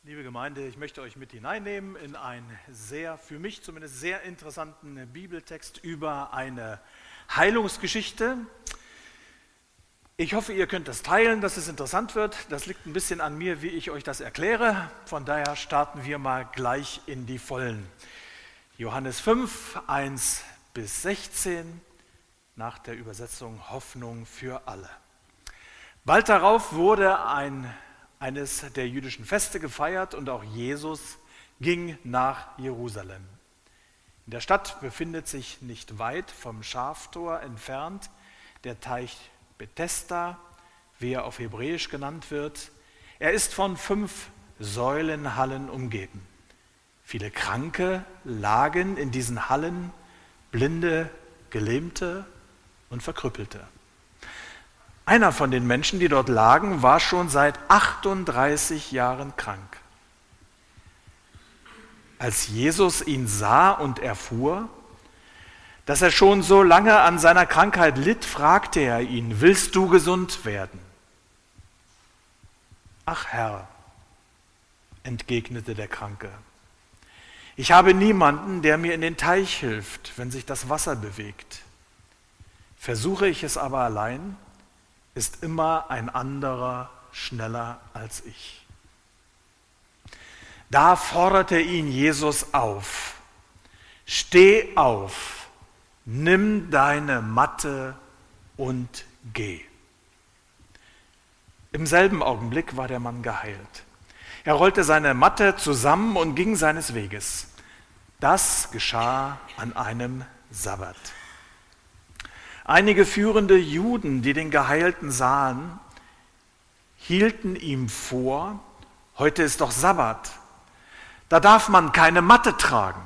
Liebe Gemeinde, ich möchte euch mit hineinnehmen in einen für mich zumindest sehr interessanten Bibeltext über eine Heilungsgeschichte. Ich hoffe, ihr könnt das teilen, dass es interessant wird. Das liegt ein bisschen an mir, wie ich euch das erkläre. Von daher starten wir mal gleich in die Vollen. Johannes 5, 1 bis 16, nach der Übersetzung Hoffnung für alle. Bald darauf wurde eines der jüdischen Feste gefeiert und auch Jesus ging nach Jerusalem. In der Stadt befindet sich nicht weit vom Schaftor entfernt der Teich Bethesda, wie er auf Hebräisch genannt wird. Er ist von 5 Säulenhallen umgeben. Viele Kranke lagen in diesen Hallen, Blinde, Gelähmte und Verkrüppelte. Einer von den Menschen, die dort lagen, war schon seit 38 Jahren krank. Als Jesus ihn sah und erfuhr, dass er schon so lange an seiner Krankheit litt, fragte er ihn: Willst du gesund werden? Ach Herr, entgegnete der Kranke, ich habe niemanden, der mir in den Teich hilft, wenn sich das Wasser bewegt. Versuche ich es aber allein, ist immer ein anderer schneller als ich. Da forderte ihn Jesus auf: Steh auf, nimm deine Matte und geh. Im selben Augenblick war der Mann geheilt. Er rollte seine Matte zusammen und ging seines Weges. Das geschah an einem Sabbat. Einige führende Juden, die den Geheilten sahen, hielten ihm vor: Heute ist doch Sabbat, da darf man keine Matte tragen.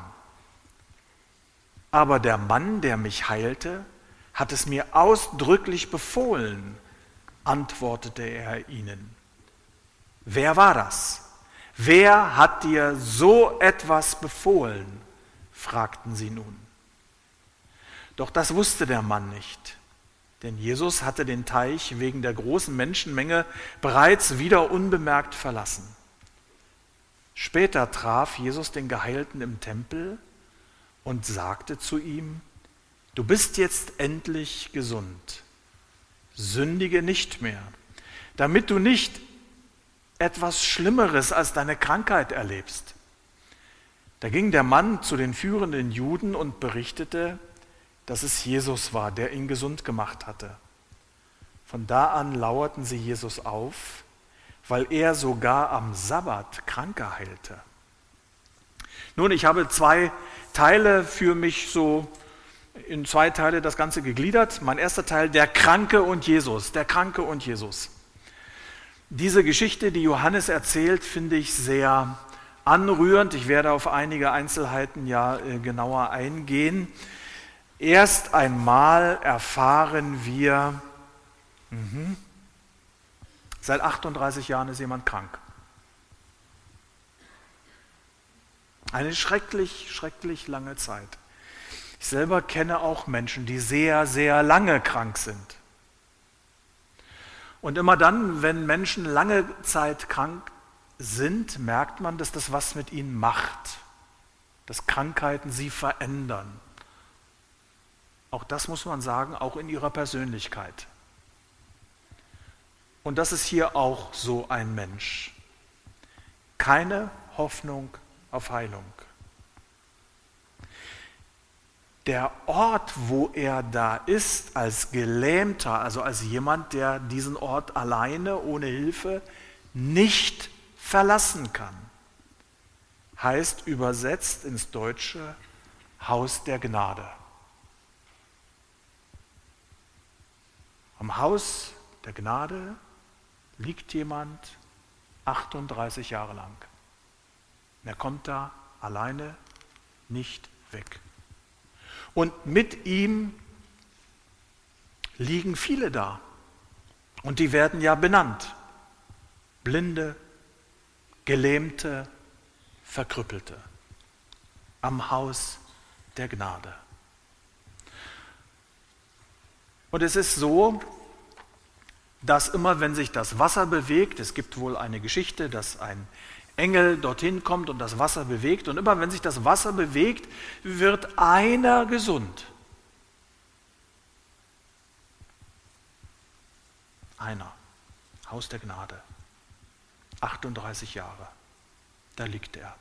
Aber der Mann, der mich heilte, hat es mir ausdrücklich befohlen, antwortete er ihnen. Wer war das? Wer hat dir so etwas befohlen? Fragten sie nun. Doch das wusste der Mann nicht, denn Jesus hatte den Teich wegen der großen Menschenmenge bereits wieder unbemerkt verlassen. Später traf Jesus den Geheilten im Tempel und sagte zu ihm: Du bist jetzt endlich gesund. Sündige nicht mehr, damit du nicht etwas Schlimmeres als deine Krankheit erlebst. Da ging der Mann zu den führenden Juden und berichtete, dass es Jesus war, der ihn gesund gemacht hatte. Von da an lauerten sie Jesus auf, weil er sogar am Sabbat Kranke heilte. Nun, ich habe 2 Teile für mich so in 2 Teile das Ganze gegliedert. Mein erster Teil, der Kranke und Jesus, der Kranke und Jesus. Diese Geschichte, die Johannes erzählt, finde ich sehr anrührend. Ich werde auf einige Einzelheiten genauer eingehen. Erst einmal erfahren wir, seit 38 Jahren ist jemand krank. Eine schrecklich, schrecklich lange Zeit. Ich selber kenne auch Menschen, die sehr, sehr lange krank sind. Und immer dann, wenn Menschen lange Zeit krank sind, merkt man, dass das was mit ihnen macht, dass Krankheiten sie verändern. Auch das muss man sagen, auch in ihrer Persönlichkeit. Und das ist hier auch so ein Mensch. Keine Hoffnung auf Heilung. Der Ort, wo er da ist, als Gelähmter, also als jemand, der diesen Ort alleine, ohne Hilfe, nicht verlassen kann, heißt übersetzt ins Deutsche Haus der Gnade. Am Haus der Gnade liegt jemand 38 Jahre lang. Er kommt da alleine nicht weg. Und mit ihm liegen viele da. Und die werden ja benannt. Blinde, Gelähmte, Verkrüppelte. Am Haus der Gnade. Und es ist so, dass immer, wenn sich das Wasser bewegt, es gibt wohl eine Geschichte, dass ein Engel dorthin kommt und das Wasser bewegt. Und immer wenn sich das Wasser bewegt, wird einer gesund. Einer. Haus der Gnade. 38 Jahre. Da liegt er.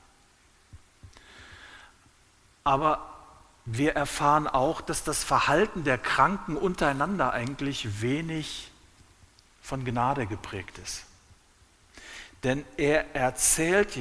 Aber wir erfahren auch, dass das Verhalten der Kranken untereinander eigentlich wenig von Gnade geprägt ist. Denn er erzählt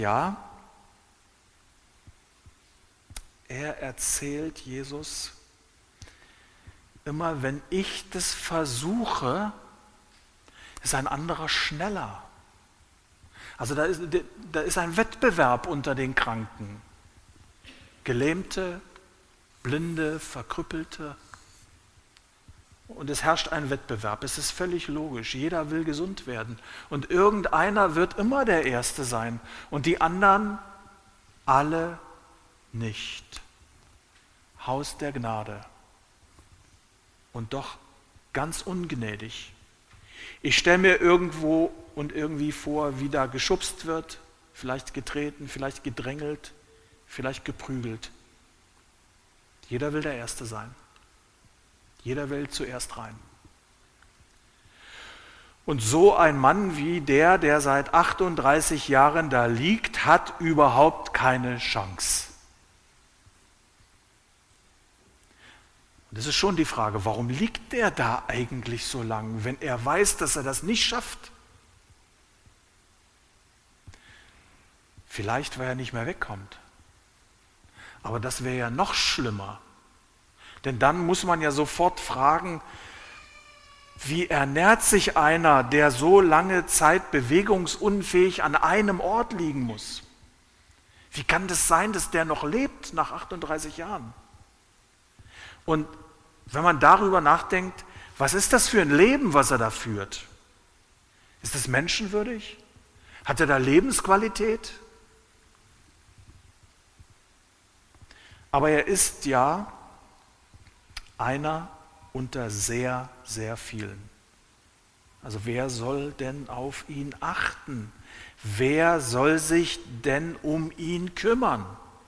Jesus, immer wenn ich das versuche, ist ein anderer schneller. Also da ist ein Wettbewerb unter den Kranken. Gelähmte, Blinde, Verkrüppelte. Und es herrscht ein Wettbewerb. Es ist völlig logisch. Jeder will gesund werden. Und irgendeiner wird immer der Erste sein. Und die anderen alle nicht. Haus der Gnade. Und doch ganz ungnädig. Ich stelle mir irgendwo und irgendwie vor, wie da geschubst wird, vielleicht getreten, vielleicht gedrängelt, vielleicht geprügelt. Jeder will der Erste sein. Jeder will zuerst rein. Und so ein Mann wie der seit 38 Jahren da liegt, hat überhaupt keine Chance. Und das ist schon die Frage, warum liegt der da eigentlich so lang, wenn er weiß, dass er das nicht schafft? Vielleicht, weil er nicht mehr wegkommt. Aber das wäre ja noch schlimmer. Denn dann muss man ja sofort fragen, wie ernährt sich einer, der so lange Zeit bewegungsunfähig an einem Ort liegen muss? Wie kann das sein, dass der noch lebt nach 38 Jahren? Und wenn man darüber nachdenkt, was ist das für ein Leben, was er da führt? Ist es menschenwürdig? Hat er da Lebensqualität? Aber er ist ja einer unter sehr, sehr vielen. Also wer soll denn auf ihn achten? Wer soll sich denn um ihn kümmern?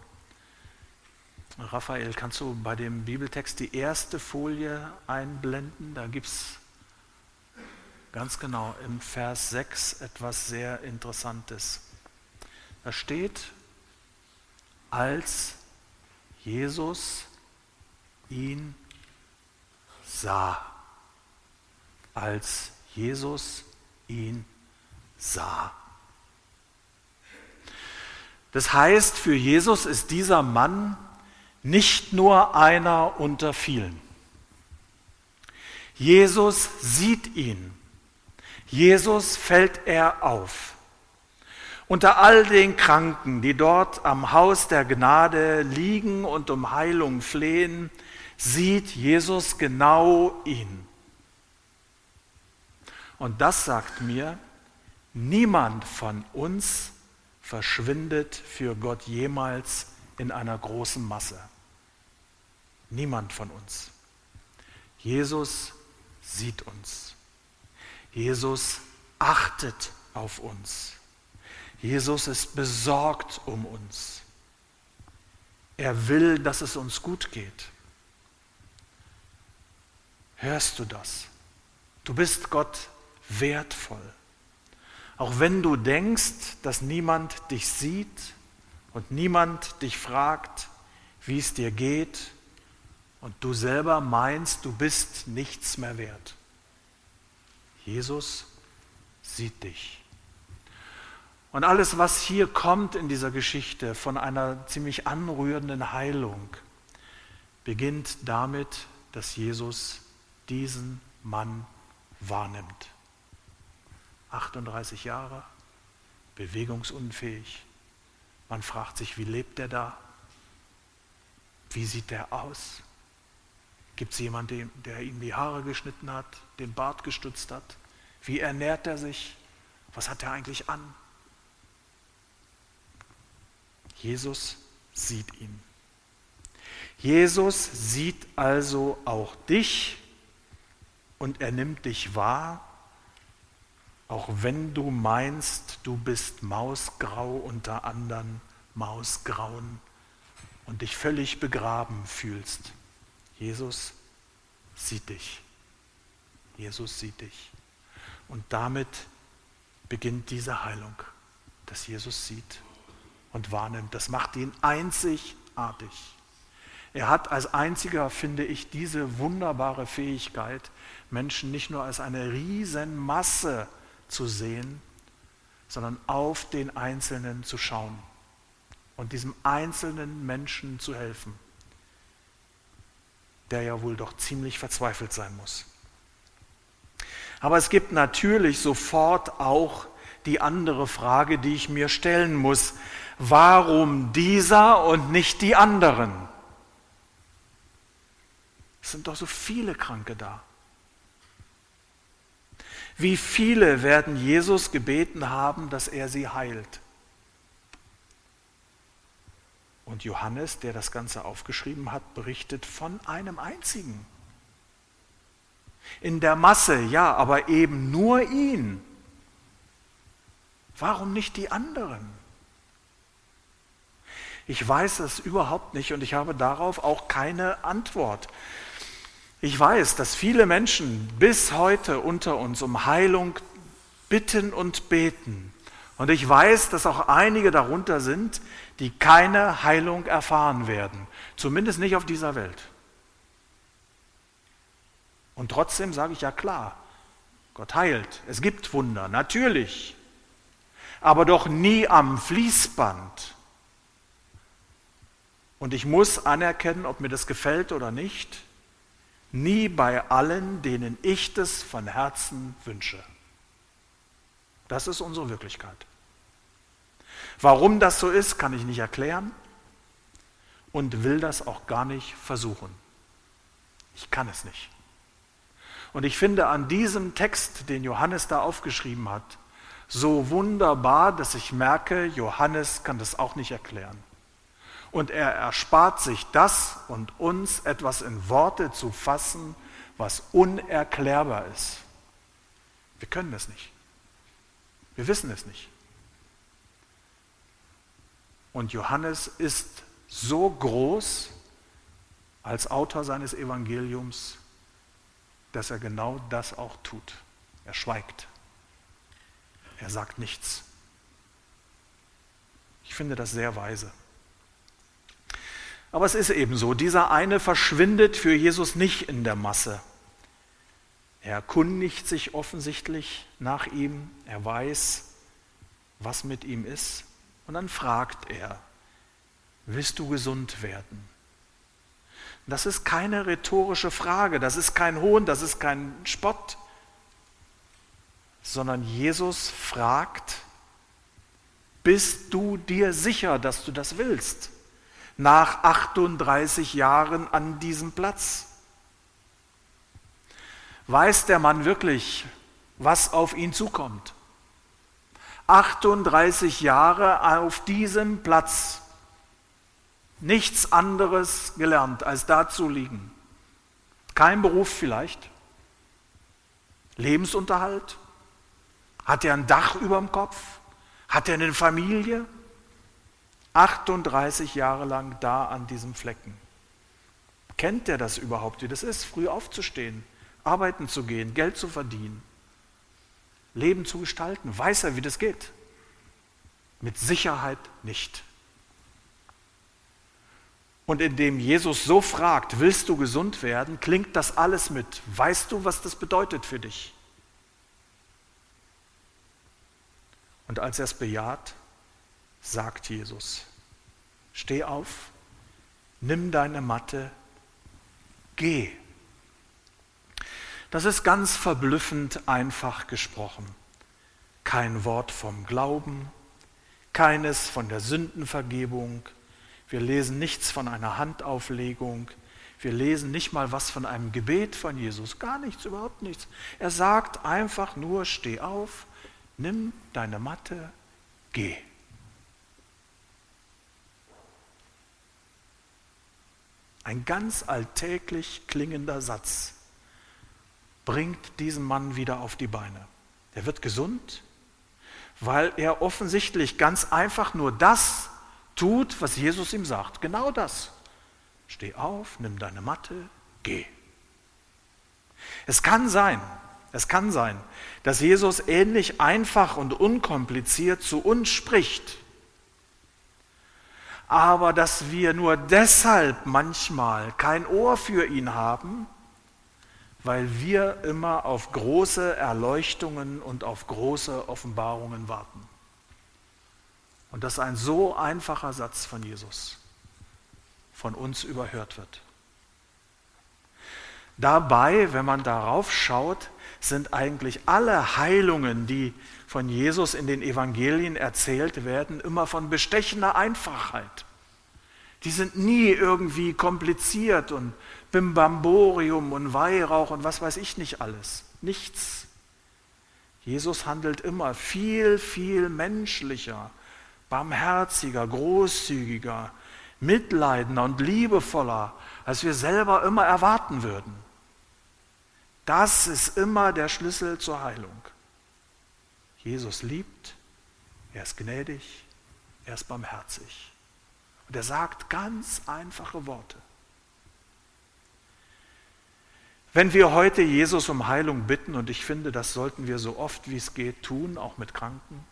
Raphael, kannst du bei dem Bibeltext die erste Folie einblenden? Da gibt es ganz genau im Vers 6 etwas sehr Interessantes. Da steht, als Jesus ihn sah. Als Jesus ihn sah. Das heißt, für Jesus ist dieser Mann nicht nur einer unter vielen. Jesus sieht ihn. Jesus fällt er auf. Unter all den Kranken, die dort am Haus der Gnade liegen und um Heilung flehen, sieht Jesus genau ihn. Und das sagt mir, niemand von uns verschwindet für Gott jemals in einer großen Masse. Niemand von uns. Jesus sieht uns. Jesus achtet auf uns. Jesus ist besorgt um uns. Er will, dass es uns gut geht. Hörst du das? Du bist Gott wertvoll. Auch wenn du denkst, dass niemand dich sieht und niemand dich fragt, wie es dir geht, und du selber meinst, du bist nichts mehr wert. Jesus sieht dich. Und alles, was hier kommt in dieser Geschichte von einer ziemlich anrührenden Heilung, beginnt damit, dass Jesus diesen Mann wahrnimmt. 38 Jahre, bewegungsunfähig. Man fragt sich, wie lebt der da? Wie sieht der aus? Gibt es jemanden, der ihm die Haare geschnitten hat, den Bart gestutzt hat? Wie ernährt er sich? Was hat er eigentlich an? Jesus sieht ihn. Jesus sieht also auch dich und er nimmt dich wahr, auch wenn du meinst, du bist mausgrau unter anderen Mausgrauen und dich völlig begraben fühlst. Jesus sieht dich. Jesus sieht dich. Und damit beginnt diese Heilung, dass Jesus sieht und wahrnimmt. Das macht ihn einzigartig. Er hat als einziger, finde ich, diese wunderbare Fähigkeit, Menschen nicht nur als eine Riesenmasse zu sehen, sondern auf den Einzelnen zu schauen und diesem einzelnen Menschen zu helfen, der ja wohl doch ziemlich verzweifelt sein muss. Aber es gibt natürlich sofort auch die andere Frage, die ich mir stellen muss. Warum dieser und nicht die anderen? Es sind doch so viele Kranke da. Wie viele werden Jesus gebeten haben, dass er sie heilt? Und Johannes, der das Ganze aufgeschrieben hat, berichtet von einem einzigen. In der Masse, ja, aber eben nur ihn. Warum nicht die anderen? Ich weiß es überhaupt nicht und ich habe darauf auch keine Antwort. Ich weiß, dass viele Menschen bis heute unter uns um Heilung bitten und beten. Und ich weiß, dass auch einige darunter sind, die keine Heilung erfahren werden. Zumindest nicht auf dieser Welt. Und trotzdem sage ich ja klar, Gott heilt. Es gibt Wunder, natürlich. Aber doch nie am Fließband. Und ich muss anerkennen, ob mir das gefällt oder nicht, nie bei allen, denen ich das von Herzen wünsche. Das ist unsere Wirklichkeit. Warum das so ist, kann ich nicht erklären und will das auch gar nicht versuchen. Ich kann es nicht. Und ich finde an diesem Text, den Johannes da aufgeschrieben hat, so wunderbar, dass ich merke, Johannes kann das auch nicht erklären. Und er erspart sich das und uns etwas in Worte zu fassen, was unerklärbar ist. Wir können es nicht. Wir wissen es nicht. Und Johannes ist so groß als Autor seines Evangeliums, dass er genau das auch tut. Er schweigt. Er sagt nichts. Ich finde das sehr weise. Aber es ist eben so, dieser eine verschwindet für Jesus nicht in der Masse. Er erkundigt sich offensichtlich nach ihm, er weiß, was mit ihm ist. Und dann fragt er, willst du gesund werden? Das ist keine rhetorische Frage, das ist kein Hohn, das ist kein Spott, sondern Jesus fragt, bist du dir sicher, dass du das willst? Nach 38 Jahren an diesem Platz. Weiß der Mann wirklich, was auf ihn zukommt? 38 Jahre auf diesem Platz. Nichts anderes gelernt, als da zu liegen. Kein Beruf vielleicht. Lebensunterhalt? Hat er ein Dach über dem Kopf? Hat er eine Familie? 38 Jahre lang da an diesem Flecken. Kennt er das überhaupt, wie das ist, früh aufzustehen, arbeiten zu gehen, Geld zu verdienen, Leben zu gestalten? Weiß er, wie das geht? Mit Sicherheit nicht. Und indem Jesus so fragt, willst du gesund werden, klingt das alles mit. Weißt du, was das bedeutet für dich? Und als er es bejaht, sagt Jesus, steh auf, nimm deine Matte, geh. Das ist ganz verblüffend einfach gesprochen. Kein Wort vom Glauben, keines von der Sündenvergebung. Wir lesen nichts von einer Handauflegung. Wir lesen nicht mal was von einem Gebet von Jesus. Gar nichts, überhaupt nichts. Er sagt einfach nur, steh auf, nimm deine Matte, geh. Ein ganz alltäglich klingender Satz bringt diesen Mann wieder auf die Beine. Der wird gesund, weil er offensichtlich ganz einfach nur das tut, was Jesus ihm sagt. Genau das. Steh auf, nimm deine Matte, geh. Es kann sein, dass Jesus ähnlich einfach und unkompliziert zu uns spricht, aber dass wir nur deshalb manchmal kein Ohr für ihn haben, weil wir immer auf große Erleuchtungen und auf große Offenbarungen warten. Und dass ein so einfacher Satz von Jesus von uns überhört wird. Dabei, wenn man darauf schaut, sind eigentlich alle Heilungen, die von Jesus in den Evangelien erzählt werden, immer von bestechender Einfachheit. Die sind nie irgendwie kompliziert und Bimbamborium und Weihrauch und was weiß ich nicht alles. Nichts. Jesus handelt immer viel, viel menschlicher, barmherziger, großzügiger, mitleidender und liebevoller, als wir selber immer erwarten würden. Das ist immer der Schlüssel zur Heilung. Jesus liebt, er ist gnädig, er ist barmherzig. Und er sagt ganz einfache Worte. Wenn wir heute Jesus um Heilung bitten, und ich finde, das sollten wir so oft wie es geht tun, auch mit Kranken,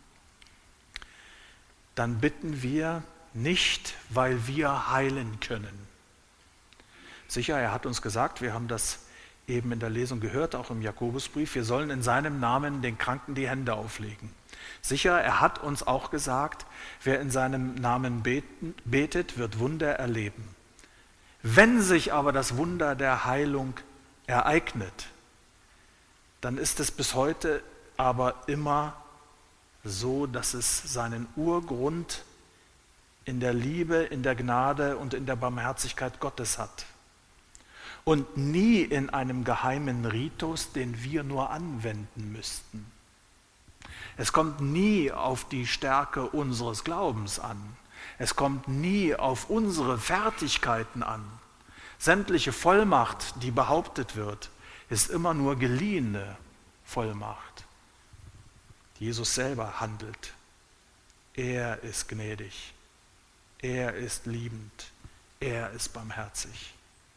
dann bitten wir nicht, weil wir heilen können. Sicher, er hat uns gesagt, wir haben das eben in der Lesung gehört, auch im Jakobusbrief, wir sollen in seinem Namen den Kranken die Hände auflegen. Sicher, er hat uns auch gesagt, wer in seinem Namen betet, wird Wunder erleben. Wenn sich aber das Wunder der Heilung ereignet, dann ist es bis heute aber immer so, dass es seinen Urgrund in der Liebe, in der Gnade und in der Barmherzigkeit Gottes hat. Und nie in einem geheimen Ritus, den wir nur anwenden müssten. Es kommt nie auf die Stärke unseres Glaubens an. Es kommt nie auf unsere Fertigkeiten an. Sämtliche Vollmacht, die behauptet wird, ist immer nur geliehene Vollmacht. Jesus selber handelt. Er ist gnädig. Er ist liebend. Er ist barmherzig.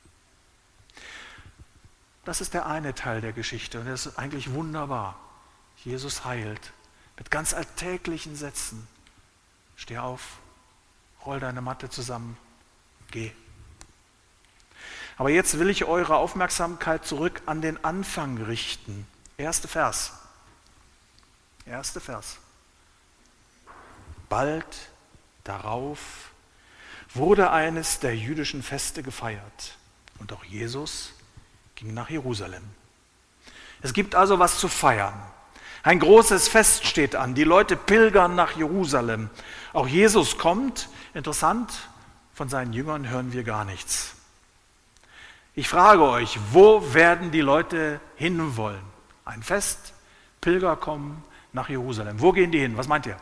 Das ist der eine Teil der Geschichte und das ist eigentlich wunderbar. Jesus heilt mit ganz alltäglichen Sätzen. Steh auf, roll deine Matte zusammen, geh. Aber jetzt will ich eure Aufmerksamkeit zurück an den Anfang richten. Erster Vers. Bald darauf wurde eines der jüdischen Feste gefeiert und auch Jesus ging nach Jerusalem. Es gibt also was zu feiern. Ein großes Fest steht an. Die Leute pilgern nach Jerusalem. Auch Jesus kommt. Interessant, von seinen Jüngern hören wir gar nichts. Ich frage euch, wo werden die Leute hinwollen? Ein Fest, Pilger kommen nach Jerusalem. Wo gehen die hin? Was meint ihr?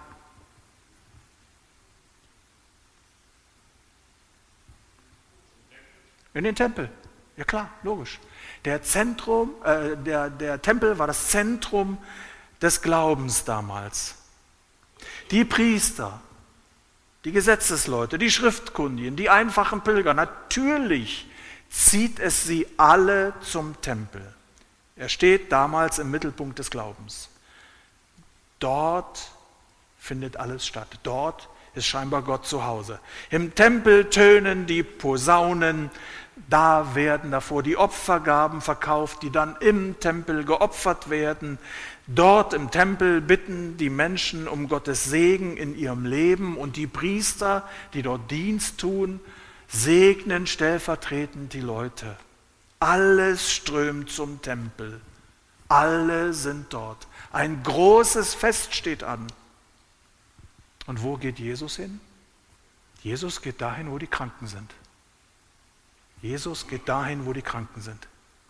In den Tempel. Ja klar, logisch. Der Tempel war das Zentrum des Glaubens damals. Die Priester, die Gesetzesleute, die Schriftkundigen, die einfachen Pilger, natürlich zieht es sie alle zum Tempel. Er steht damals im Mittelpunkt des Glaubens. Dort findet alles statt. Dort ist scheinbar Gott zu Hause. Im Tempel tönen die Posaunen, da werden davor die Opfergaben verkauft, die dann im Tempel geopfert werden. Dort im Tempel bitten die Menschen um Gottes Segen in ihrem Leben und die Priester, die dort Dienst tun, segnen stellvertretend die Leute. Alles strömt zum Tempel. Alle sind dort. Ein großes Fest steht an. Und wo geht Jesus hin? Jesus geht dahin, wo die Kranken sind. Jesus geht dahin, wo die Kranken sind.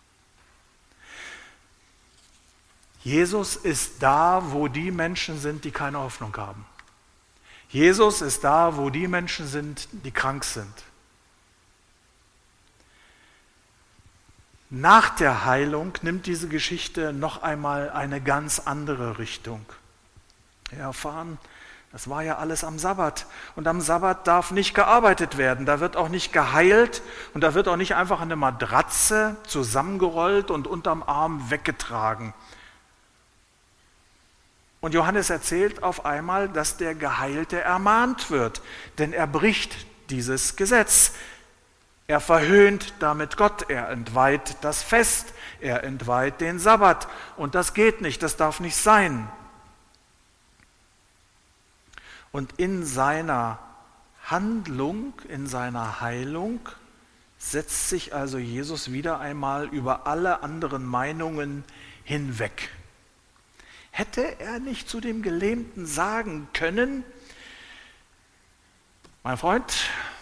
Jesus ist da, wo die Menschen sind, die keine Hoffnung haben. Jesus ist da, wo die Menschen sind, die krank sind. Nach der Heilung nimmt diese Geschichte noch einmal eine ganz andere Richtung. Wir erfahren, das war ja alles am Sabbat. Und am Sabbat darf nicht gearbeitet werden. Da wird auch nicht geheilt und da wird auch nicht einfach eine Matratze zusammengerollt und unterm Arm weggetragen. Und Johannes erzählt auf einmal, dass der Geheilte ermahnt wird, denn er bricht dieses Gesetz. Er verhöhnt damit Gott, er entweiht das Fest, er entweiht den Sabbat. Und das geht nicht, das darf nicht sein. Und in seiner Handlung, in seiner Heilung setzt sich also Jesus wieder einmal über alle anderen Meinungen hinweg. Hätte er nicht zu dem Gelähmten sagen können, mein Freund,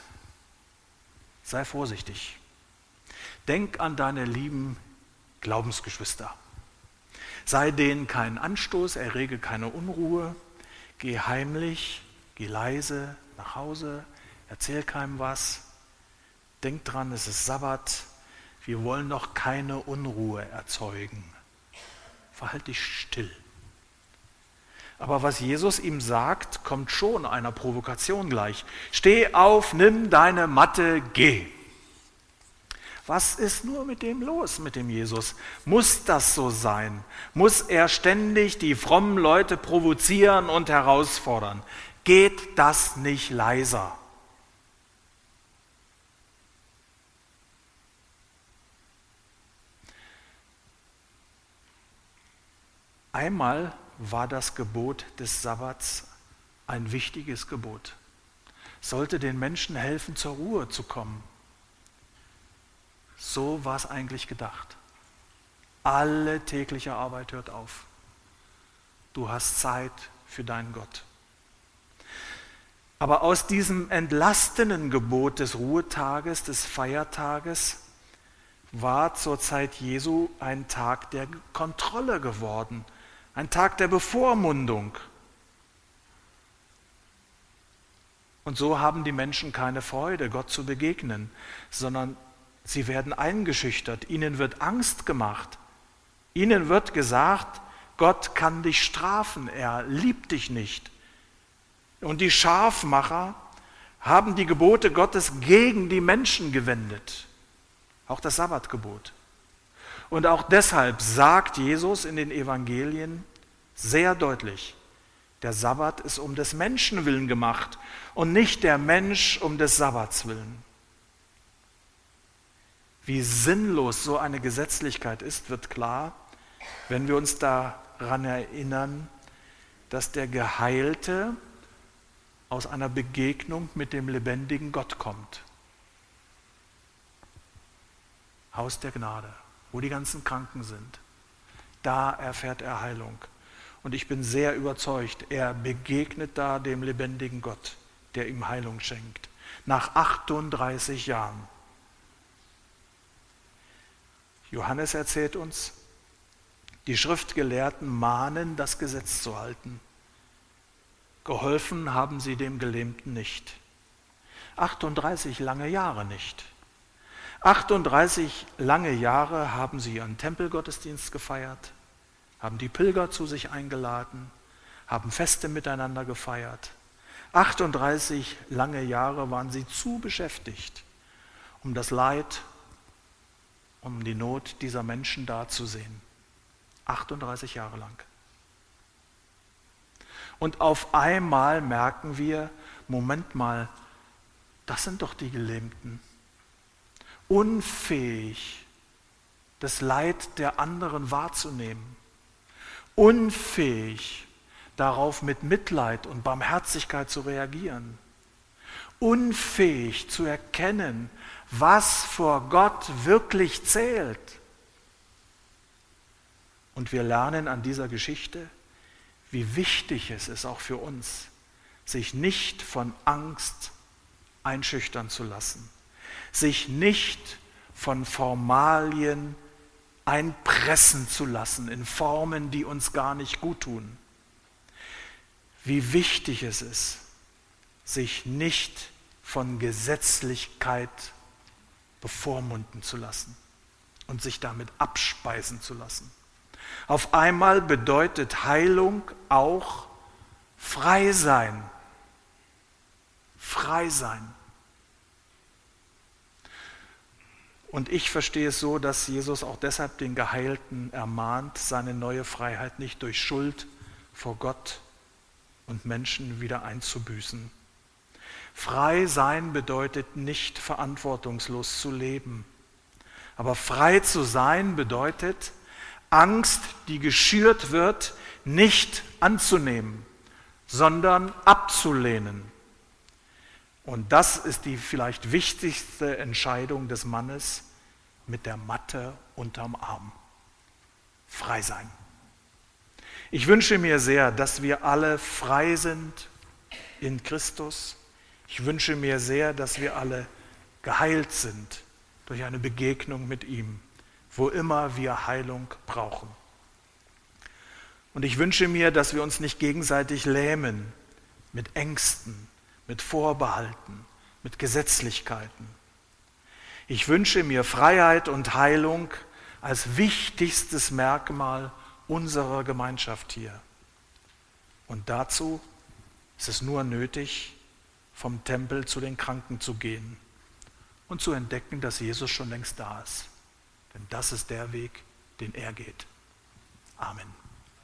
sei vorsichtig. Denk an deine lieben Glaubensgeschwister. Sei denen kein Anstoß, errege keine Unruhe, geh heimlich, geh leise nach Hause, erzähl keinem was. Denk dran, es ist Sabbat, wir wollen doch keine Unruhe erzeugen. Verhalt dich still. Aber was Jesus ihm sagt, kommt schon einer Provokation gleich. Steh auf, nimm deine Matte, geh. Was ist nur mit dem los, mit dem Jesus? Muss das so sein? Muss er ständig die frommen Leute provozieren und herausfordern? Geht das nicht leiser? Einmal war das Gebot des Sabbats ein wichtiges Gebot. Sollte den Menschen helfen, zur Ruhe zu kommen. So war es eigentlich gedacht. Alle tägliche Arbeit hört auf. Du hast Zeit für deinen Gott. Aber aus diesem entlastenden Gebot des Ruhetages, des Feiertages, war zur Zeit Jesu ein Tag der Kontrolle geworden. Ein Tag der Bevormundung. Und so haben die Menschen keine Freude, Gott zu begegnen, sondern sie werden eingeschüchtert, ihnen wird Angst gemacht. Ihnen wird gesagt, Gott kann dich strafen, er liebt dich nicht. Und die Scharfmacher haben die Gebote Gottes gegen die Menschen gewendet, auch das Sabbatgebot. Und auch deshalb sagt Jesus in den Evangelien sehr deutlich, der Sabbat ist um des Menschen willen gemacht und nicht der Mensch um des Sabbats willen. Wie sinnlos so eine Gesetzlichkeit ist, wird klar, wenn wir uns daran erinnern, dass der Geheilte aus einer Begegnung mit dem lebendigen Gott kommt. Haus der Gnade, wo die ganzen Kranken sind. Da erfährt er Heilung. Und ich bin sehr überzeugt, er begegnet da dem lebendigen Gott, der ihm Heilung schenkt. Nach 38 Jahren. Johannes erzählt uns, die Schriftgelehrten mahnen, das Gesetz zu halten. Geholfen haben sie dem Gelähmten nicht. 38 lange Jahre nicht. 38 lange Jahre haben sie ihren Tempelgottesdienst gefeiert, haben die Pilger zu sich eingeladen, haben Feste miteinander gefeiert. 38 lange Jahre waren sie zu beschäftigt, um das Leid, um die Not dieser Menschen darzusehen. 38 Jahre lang. Und auf einmal merken wir, Moment mal, das sind doch die Gelähmten. Unfähig, das Leid der anderen wahrzunehmen. Unfähig, darauf mit Mitleid und Barmherzigkeit zu reagieren. Unfähig zu erkennen, was vor Gott wirklich zählt. Und wir lernen an dieser Geschichte, wie wichtig es ist, auch für uns, sich nicht von Angst einschüchtern zu lassen, sich nicht von Formalien einpressen zu lassen in Formen, die uns gar nicht gut tun. Wie wichtig es ist, sich nicht von Gesetzlichkeit bevormunden zu lassen. und sich damit abspeisen zu lassen. Auf einmal bedeutet Heilung auch frei sein. Frei sein. Und ich verstehe es so, dass Jesus auch deshalb den Geheilten ermahnt, seine neue Freiheit nicht durch Schuld vor Gott und Menschen wieder einzubüßen. Frei sein bedeutet nicht verantwortungslos zu leben. Aber frei zu sein bedeutet, Angst, die geschürt wird, nicht anzunehmen, sondern abzulehnen. Und das ist die vielleicht wichtigste Entscheidung des Mannes mit der Matte unterm Arm. Frei sein. Ich wünsche mir sehr, dass wir alle frei sind in Christus. Ich wünsche mir sehr, dass wir alle geheilt sind durch eine Begegnung mit ihm, wo immer wir Heilung brauchen. Und ich wünsche mir, dass wir uns nicht gegenseitig lähmen mit Ängsten, mit Vorbehalten, mit Gesetzlichkeiten. Ich wünsche mir Freiheit und Heilung als wichtigstes Merkmal unserer Gemeinschaft hier. Und dazu ist es nur nötig, vom Tempel zu den Kranken zu gehen und zu entdecken, dass Jesus schon längst da ist. Denn das ist der Weg, den er geht. Amen.